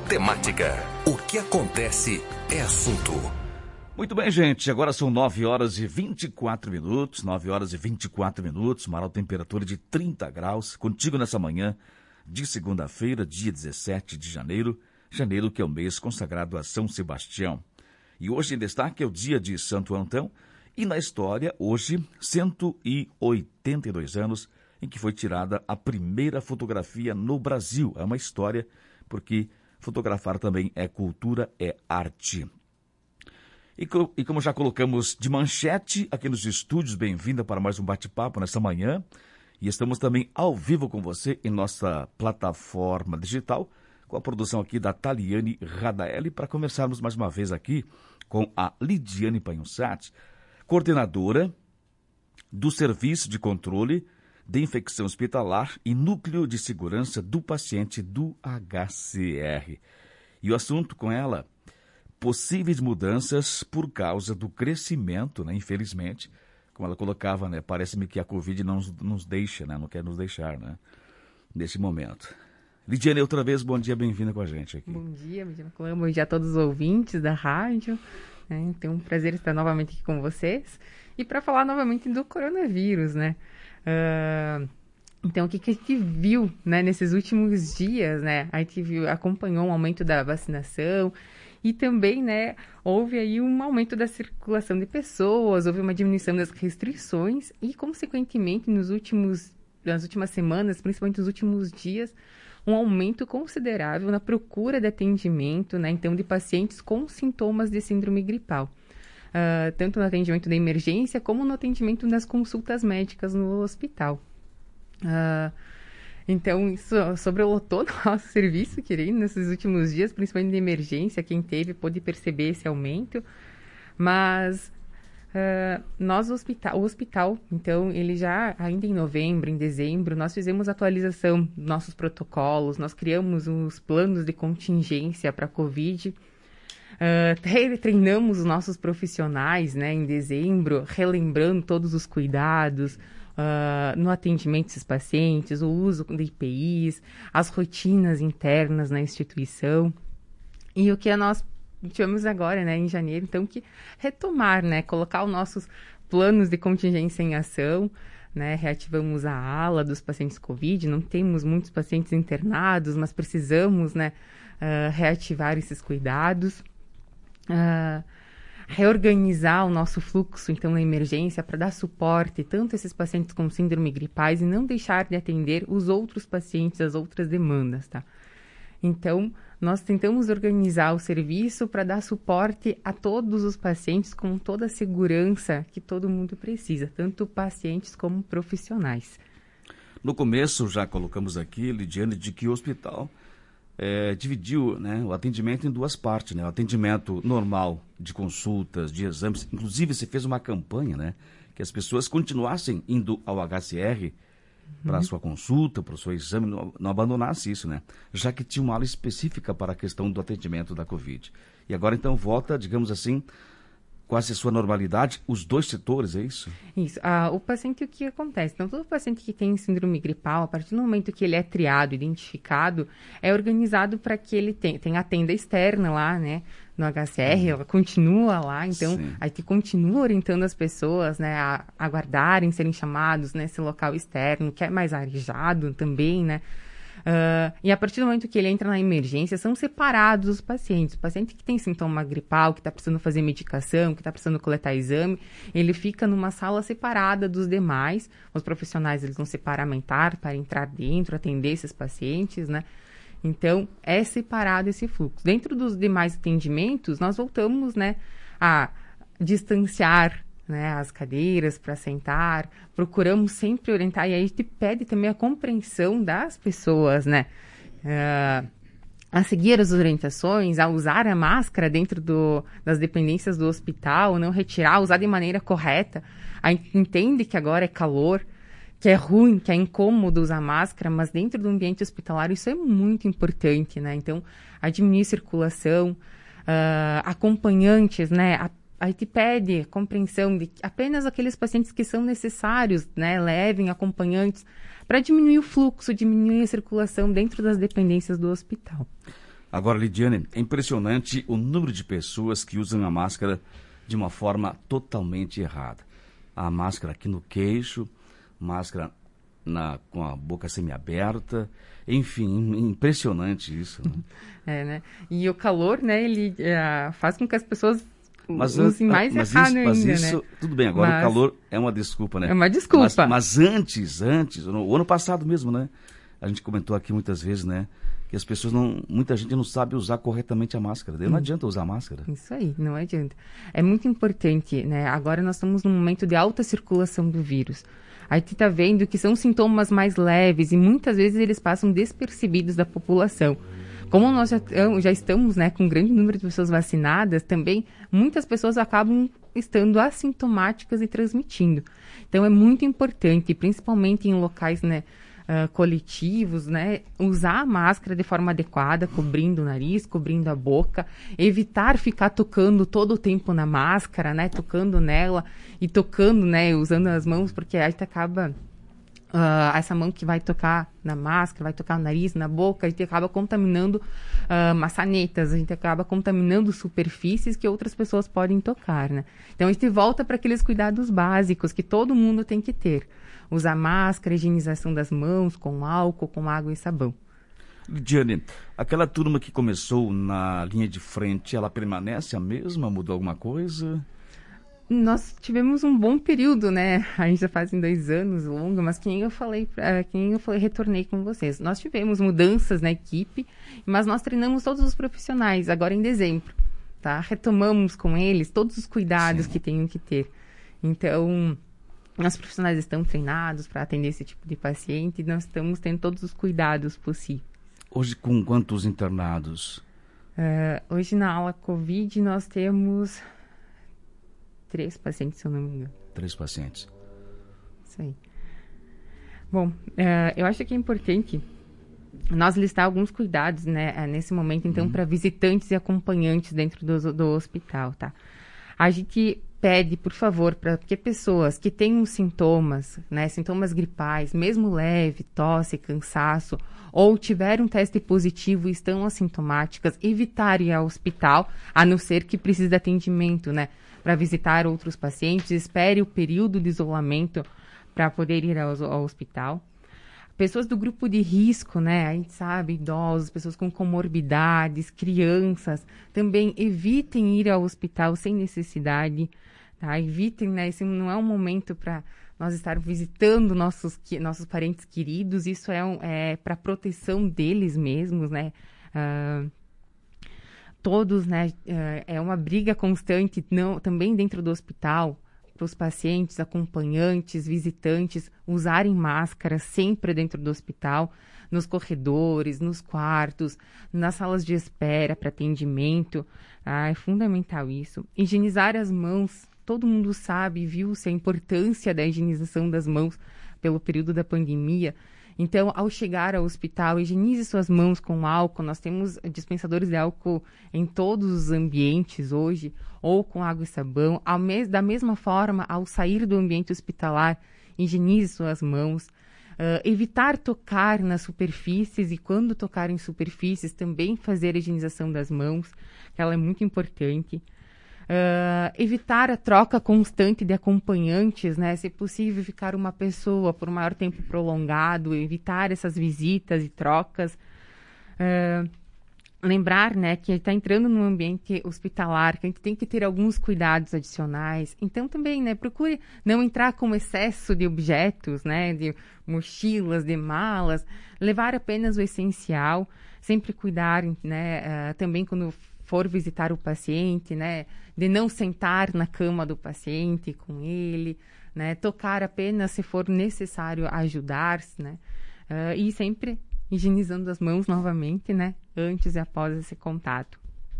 Temática. O que acontece é assunto. Muito bem, gente. Agora são 9 horas e 24 minutos. 9 horas e 24 minutos. Uma temperatura de 30 graus. Contigo nessa manhã de segunda-feira, dia 17 de janeiro. Janeiro, que é o mês consagrado a São Sebastião. E hoje em destaque é o dia de Santo Antão. E na história, hoje, 182 anos em que foi tirada a primeira fotografia no Brasil. É uma história porque fotografar também é cultura, é arte. E como já colocamos de manchete aqui nos estúdios, bem-vinda para mais um bate-papo nessa manhã. E estamos também ao vivo com você em nossa plataforma digital, com a produção aqui da Taliane Radaeli, para conversarmos mais uma vez aqui com a Lidiane Panhussat, coordenadora do Serviço de Controle de Infecção Hospitalar e Núcleo de Segurança do Paciente do HCR. E o assunto com ela, possíveis mudanças por causa do crescimento, né? Infelizmente, como ela colocava, né? Parece-me que a Covid não nos deixa, né? Não quer nos deixar, né? Nesse momento. Lidiane, outra vez, bom dia, bem-vinda com a gente aqui. Bom dia a todos os ouvintes da rádio. Tem um prazer estar novamente aqui com vocês. E para falar novamente do coronavírus, né? Então, o que a gente viu, né, nesses últimos dias, né? A gente acompanhou um aumento da vacinação e também, né, houve aí um aumento da circulação de pessoas, houve uma diminuição das restrições e, consequentemente, nas últimas semanas, principalmente nos últimos dias, um aumento considerável na procura de atendimento, né, então, de pacientes com sintomas de síndrome gripal. Tanto no atendimento de emergência, como no atendimento das consultas médicas no hospital. Então, isso sobrelotou o nosso serviço, querido, nesses últimos dias, principalmente de emergência. Quem teve pôde perceber esse aumento. Mas o hospital, então, ele já, ainda em novembro, em dezembro, nós fizemos atualização dos nossos protocolos, nós criamos os planos de contingência para a Covid. Treinamos os nossos profissionais, né, em dezembro, relembrando todos os cuidados no atendimento desses pacientes, o uso de IPIs, as rotinas internas na instituição. E o que nós tivemos agora, né, em janeiro, então, que retomar, né, colocar os nossos planos de contingência em ação, né, reativamos a ala dos pacientes COVID, não temos muitos pacientes internados, mas precisamos, né, reativar esses cuidados. Reorganizar o nosso fluxo, então, na emergência, para dar suporte tanto a esses pacientes com síndrome gripais e não deixar de atender os outros pacientes, as outras demandas, tá? Então, nós tentamos organizar o serviço para dar suporte a todos os pacientes com toda a segurança que todo mundo precisa, tanto pacientes como profissionais. No começo, já colocamos aqui, Lidiane, de que o hospital dividiu, né, o atendimento em duas partes, né? O atendimento normal de consultas, de exames. Inclusive, você fez uma campanha, né, que as pessoas continuassem indo ao HCR para a sua consulta, para o seu exame, não abandonasse isso, né? Já que tinha uma ala específica para a questão do atendimento da Covid. E agora, então, volta, digamos assim, quase a sua normalidade, os dois setores, é isso? Isso. O paciente, o que acontece? Então, todo paciente que tem síndrome gripal, a partir do momento que ele é triado, identificado, é organizado para que ele tenha a tenda externa lá, né, no HCR, ela continua lá, então, a gente continua orientando as pessoas, né, a aguardarem, serem chamados nesse local externo, que é mais arejado também, né. E a partir do momento que ele entra na emergência, são separados os pacientes. O paciente que tem sintoma gripal, que está precisando fazer medicação, que está precisando coletar exame, ele fica numa sala separada dos demais. Os profissionais, eles vão se paramentar para entrar dentro, atender esses pacientes, né? Então, é separado esse fluxo. Dentro dos demais atendimentos, nós voltamos, né, a distanciar, né, as cadeiras para sentar, procuramos sempre orientar, e aí a gente pede também a compreensão das pessoas, né, a seguir as orientações, a usar a máscara dentro das dependências do hospital, não retirar, usar de maneira correta. A gente entende que agora é calor, que é ruim, que é incômodo usar máscara, mas dentro do ambiente hospitalar isso é muito importante, né, então a diminuir a circulação, acompanhantes, né, a gente pede compreensão de que apenas aqueles pacientes que são necessários, né, levem acompanhantes para diminuir o fluxo, diminuir a circulação dentro das dependências do hospital. Agora, Lidiane, é impressionante o número de pessoas que usam a máscara de uma forma totalmente errada. A máscara aqui no queixo, máscara com a boca semiaberta, enfim, impressionante isso. Né? Né? E o calor, né, ele faz com que as pessoas usem mais errado ainda, isso, né? Tudo bem, agora o calor é uma desculpa, né? É uma desculpa. Mas antes, o ano passado mesmo, né? A gente comentou aqui muitas vezes, né? Que as pessoas muita gente não sabe usar corretamente a máscara. Daí não adianta usar a máscara. Isso aí, não adianta. É muito importante, né? Agora nós estamos num momento de alta circulação do vírus. A gente está vendo que são sintomas mais leves e muitas vezes eles passam despercebidos da população. Como nós já estamos, né, com um grande número de pessoas vacinadas, também muitas pessoas acabam estando assintomáticas e transmitindo. Então é muito importante, principalmente em locais, né, coletivos, né, usar a máscara de forma adequada, cobrindo o nariz, cobrindo a boca, evitar ficar tocando todo o tempo na máscara, né, tocando nela e tocando, né, usando as mãos, porque a gente acaba essa mão que vai tocar na máscara, vai tocar no nariz, na boca, a gente acaba contaminando maçanetas, a gente acaba contaminando superfícies que outras pessoas podem tocar, né? Então a gente volta para aqueles cuidados básicos que todo mundo tem que ter. Usar máscara, higienização das mãos com álcool, com água e sabão. Lidiane, aquela turma que começou na linha de frente, ela permanece a mesma? Mudou alguma coisa? Nós tivemos um bom período, né? A gente já faz 2 anos longo, mas quem eu falei, retornei com vocês. Nós tivemos mudanças na equipe, mas nós treinamos todos os profissionais agora em dezembro, tá? Retomamos com eles todos os cuidados que tenham que ter. Então, nossos profissionais estão treinados para atender esse tipo de paciente e nós estamos tendo todos os cuidados possíveis. Hoje, com quantos internados? Hoje, na ala COVID, nós temos 3 pacientes, se eu não me engano. 3 pacientes. Isso aí. Bom, eu acho que é importante nós listar alguns cuidados, né, nesse momento, então, para visitantes e acompanhantes dentro do hospital, tá? A gente pede, por favor, para que pessoas que tenham sintomas, né, sintomas gripais, mesmo leve, tosse, cansaço, ou tiveram um teste positivo e estão assintomáticas, evitarem ir ao hospital, a não ser que precise de atendimento, né, para visitar outros pacientes, espere o período de isolamento para poder ir ao hospital. Pessoas do grupo de risco, né, a gente sabe, idosos, pessoas com comorbidades, crianças, também evitem ir ao hospital sem necessidade, tá? Evitem, né, esse não é um momento para nós estarmos visitando nossos parentes queridos, isso é para proteção deles mesmos, né, todos, né, é uma briga constante, também dentro do hospital, para os pacientes, acompanhantes, visitantes, usarem máscara sempre dentro do hospital, nos corredores, nos quartos, nas salas de espera para atendimento. É fundamental isso. Higienizar as mãos. Todo mundo sabe e viu-se a importância da higienização das mãos pelo período da pandemia. Então, ao chegar ao hospital, higienize suas mãos com álcool. Nós temos dispensadores de álcool em todos os ambientes hoje, ou com água e sabão. Da mesma forma, ao sair do ambiente hospitalar, higienize suas mãos. Evitar tocar nas superfícies e, quando tocar em superfícies, também fazer a higienização das mãos, que ela é muito importante. Evitar a troca constante de acompanhantes, né? Se possível, ficar uma pessoa por um maior tempo prolongado, evitar essas visitas e trocas. Lembrar, né, que está entrando num ambiente hospitalar, que a gente tem que ter alguns cuidados adicionais. Então, também, né, procure não entrar com excesso de objetos, né, de mochilas, de malas, levar apenas o essencial, sempre cuidar, né, também quando for visitar o paciente, né, de não sentar na cama do paciente com ele, né, tocar apenas se for necessário ajudar-se, né, e sempre higienizando as mãos novamente, né, antes e após esse contato.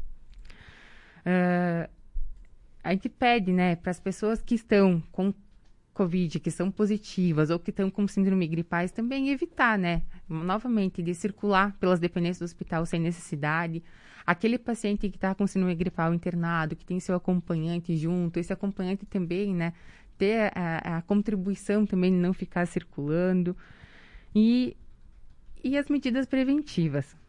A gente pede, né, para as pessoas que estão com Covid, que são positivas ou que estão com síndrome gripais, também evitar, né, novamente, de circular pelas dependências do hospital sem necessidade. Aquele paciente que está com síndrome gripal internado, que tem seu acompanhante junto, esse acompanhante também, né, ter a contribuição também de não ficar circulando. E as medidas preventivas,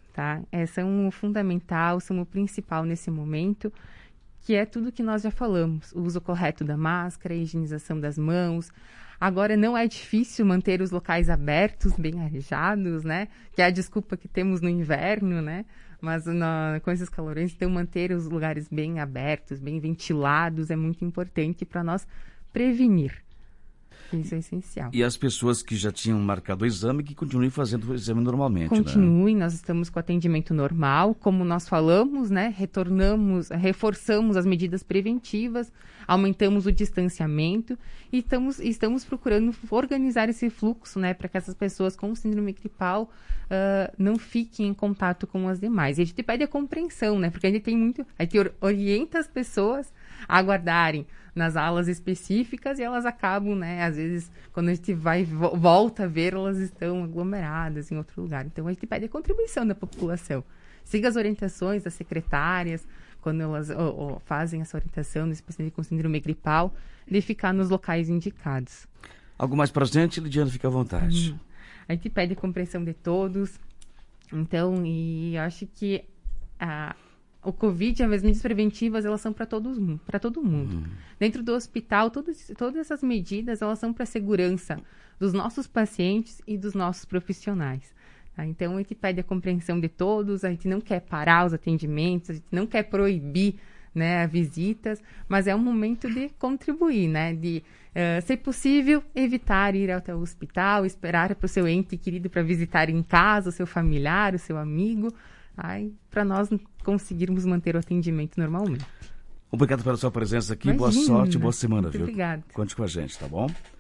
tá? São o fundamental, são o principal nesse momento, que é tudo que nós já falamos. O uso correto da máscara, a higienização das mãos. Agora, não é difícil manter os locais abertos, bem arejados, né? Que é a desculpa que temos no inverno, né? Mas com esses calorões, então manter os lugares bem abertos, bem ventilados, é muito importante para nós prevenir. Isso é essencial. E as pessoas que já tinham marcado o exame, que continuem fazendo o exame normalmente, Continuem, né? Nós estamos com atendimento normal, como nós falamos, né? Reforçamos as medidas preventivas, aumentamos o distanciamento e estamos procurando organizar esse fluxo, né? Para que essas pessoas com síndrome gripal não fiquem em contato com as demais. E a gente pede a compreensão, né? Porque a gente orienta as pessoas a aguardarem nas alas específicas e elas acabam, né? Às vezes, quando a gente volta a ver, elas estão aglomeradas em outro lugar. Então, a gente pede a contribuição da população. Siga as orientações das secretárias, quando elas fazem essa orientação nesse paciente com síndrome gripal, de ficar nos locais indicados. Algo mais pra gente, Lidiane, fica à vontade. A gente pede a compreensão de todos. Então, e eu acho que o Covid, as medidas preventivas, elas são para todo mundo. Dentro do hospital, todas essas medidas, elas são para a segurança dos nossos pacientes e dos nossos profissionais. Tá? Então, a gente pede a compreensão de todos, a gente não quer parar os atendimentos, a gente não quer proibir, né, visitas, mas é um momento de contribuir, né, de, se possível, evitar ir até o hospital, esperar para o seu ente querido para visitar em casa, o seu familiar, o seu amigo, para nós conseguirmos manter o atendimento normalmente. Obrigado pela sua presença aqui. Imagina. Boa sorte, boa semana, Muito viu? Obrigada. Conte com a gente, tá bom?